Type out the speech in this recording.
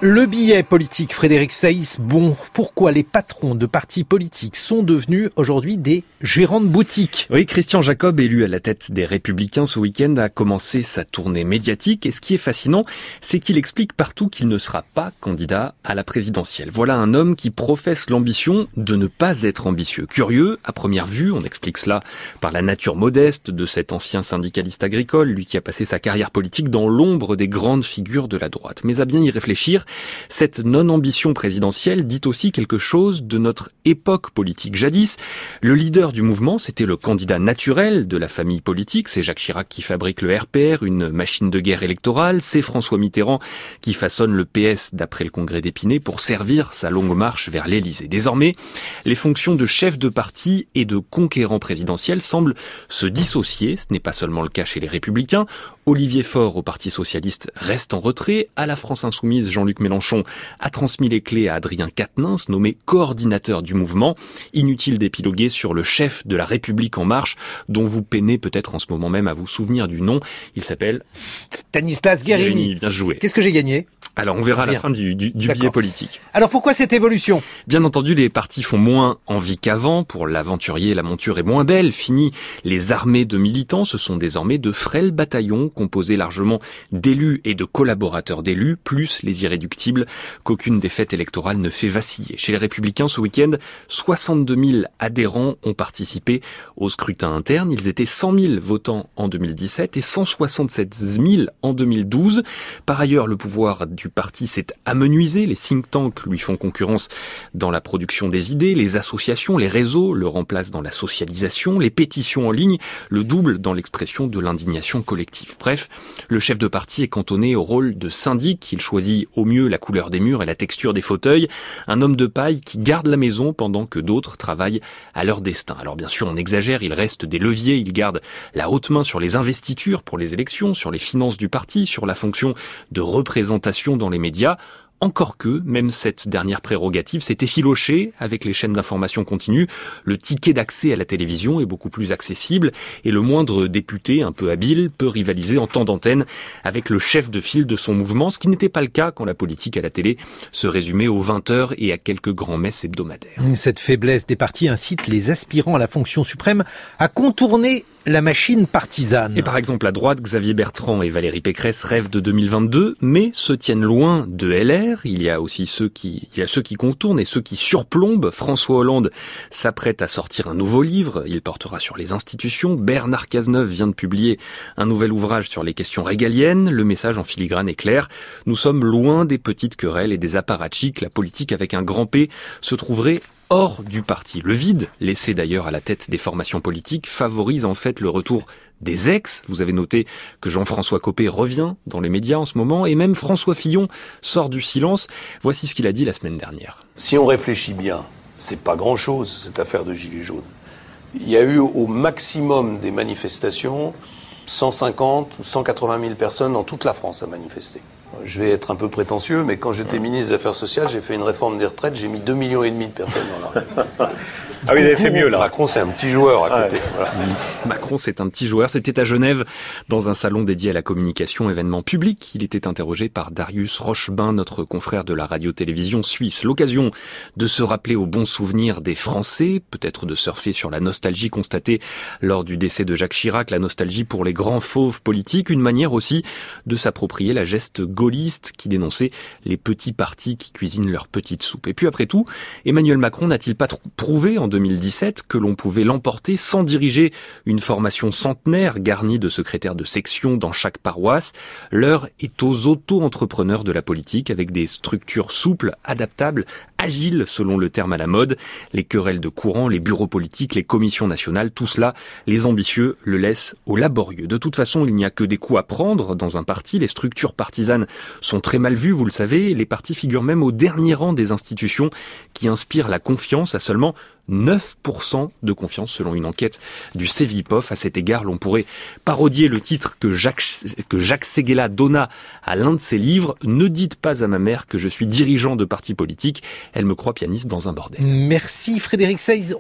Le billet politique, Frédéric Saïs, bon, pourquoi les patrons de partis politiques sont devenus aujourd'hui des gérants de boutiques? Oui, Christian Jacob, élu à la tête des Républicains ce week-end, a commencé sa tournée médiatique. Et ce qui est fascinant, c'est qu'il explique partout qu'il ne sera pas candidat à la présidentielle. Voilà un homme qui professe l'ambition de ne pas être ambitieux. Curieux, à première vue, on explique cela par la nature modeste de cet ancien syndicaliste agricole, lui qui a passé sa carrière politique dans l'ombre des grandes figures de la droite. Mais à bien y réfléchir, cette non-ambition présidentielle dit aussi quelque chose de notre époque politique. Jadis, le leader du mouvement, c'était le candidat naturel de la famille politique. C'est Jacques Chirac qui fabrique le RPR, une machine de guerre électorale. C'est François Mitterrand qui façonne le PS d'après le congrès d'Épinay pour servir sa longue marche vers l'Élysée. Désormais, les fonctions de chef de parti et de conquérant présidentiel semblent se dissocier. Ce n'est pas seulement le cas chez les Républicains. Olivier Faure, au Parti socialiste, reste en retrait. À la France insoumise, Jean-Luc Mélenchon a transmis les clés à Adrien Quatennens, nommé coordinateur du mouvement. Inutile d'épiloguer sur le chef de la République en marche, dont vous peinez peut-être en ce moment même à vous souvenir du nom. Il s'appelle Stanislas Guerini. Bien joué. Qu'est-ce que j'ai gagné? Alors, on verra à la fin du billet politique. Alors, pourquoi cette évolution? Bien entendu, les partis font moins envie qu'avant. Pour l'aventurier, la monture est moins belle. Fini les armées de militants. Ce sont désormais de frêles bataillons composés largement d'élus et de collaborateurs d'élus, plus les irréductibles qu'aucune défaite électorale ne fait vaciller. Chez les Républicains, ce week-end, 62 000 adhérents ont participé au scrutin interne. Ils étaient 100 000 votants en 2017 et 167 000 en 2012. Par ailleurs, le pouvoir du parti s'est amenuisé. Les think tanks lui font concurrence dans la production des idées. Les associations, les réseaux le remplacent dans la socialisation. Les pétitions en ligne le doublent dans l'expression de l'indignation collective. Bref, le chef de parti est cantonné au rôle de syndic. Il choisit au mieux la couleur des murs et la texture des fauteuils. Un homme de paille qui garde la maison pendant que d'autres travaillent à leur destin. Alors bien sûr, on exagère, il reste des leviers. Il garde la haute main sur les investitures pour les élections, sur les finances du parti, sur la fonction de représentation dans les médias. Encore que, même cette dernière prérogative s'est effilochée avec les chaînes d'information continue. Le ticket d'accès à la télévision est beaucoup plus accessible et le moindre député un peu habile peut rivaliser en temps d'antenne avec le chef de file de son mouvement, ce qui n'était pas le cas quand la politique à la télé se résumait aux 20h et à quelques grands-messes hebdomadaires. Cette faiblesse des partis incite les aspirants à la fonction suprême à contourner la machine partisane. Et par exemple, à droite, Xavier Bertrand et Valérie Pécresse rêvent de 2022, mais se tiennent loin de LR. Il y a aussi ceux qui contournent et ceux qui surplombent. François Hollande s'apprête à sortir un nouveau livre. Il portera sur les institutions. Bernard Cazeneuve vient de publier un nouvel ouvrage sur les questions régaliennes. Le message en filigrane est clair. Nous sommes loin des petites querelles et des apparatchiks. La politique avec un grand P se trouverait hors du parti. Le vide, laissé d'ailleurs à la tête des formations politiques, favorise en fait le retour des ex. Vous avez noté que Jean-François Copé revient dans les médias en ce moment et même François Fillon sort du silence. Voici ce qu'il a dit la semaine dernière. Si on réfléchit bien, c'est pas grand-chose cette affaire de Gilets jaunes. Il y a eu au maximum des manifestations 150 ou 180 000 personnes dans toute la France à manifester. Je vais être un peu prétentieux, mais quand j'étais ministre des Affaires sociales, j'ai fait une réforme des retraites, j'ai mis 2,5 millions de personnes dans la rue. Ah oui, vous avez fait mieux là. Macron, c'est un petit joueur à côté. Voilà. Macron, c'est un petit joueur. C'était à Genève, dans un salon dédié à la communication, événement public. Il était interrogé par Darius Rochebain, notre confrère de la radio-télévision suisse. L'occasion de se rappeler aux bons souvenirs des Français, peut-être de surfer sur la nostalgie constatée lors du décès de Jacques Chirac, la nostalgie pour les grands fauves politiques, une manière aussi de s'approprier la geste gaulliste qui dénonçait les petits partis qui cuisinent leur petite soupe. Et puis après tout, Emmanuel Macron n'a-t-il pas prouvé en 2017 que l'on pouvait l'emporter sans diriger une formation centenaire garnie de secrétaires de section dans chaque paroisse? L'heure est aux auto-entrepreneurs de la politique avec des structures souples, adaptables, agiles selon le terme à la mode. Les querelles de courant, les bureaux politiques, les commissions nationales, tout cela, les ambitieux le laissent aux laborieux. De toute façon, il n'y a que des coups à prendre dans un parti. Les structures partisanes sont très mal vues, vous le savez. Les partis figurent même au dernier rang des institutions qui inspirent la confiance à seulement 9% de confiance selon une enquête du Cevipof. À cet égard, l'on pourrait parodier le titre que Jacques Séguéla donna à l'un de ses livres. Ne dites pas à ma mère que je suis dirigeant de parti politique. Elle me croit pianiste dans un bordel. Merci Frédéric Saïs.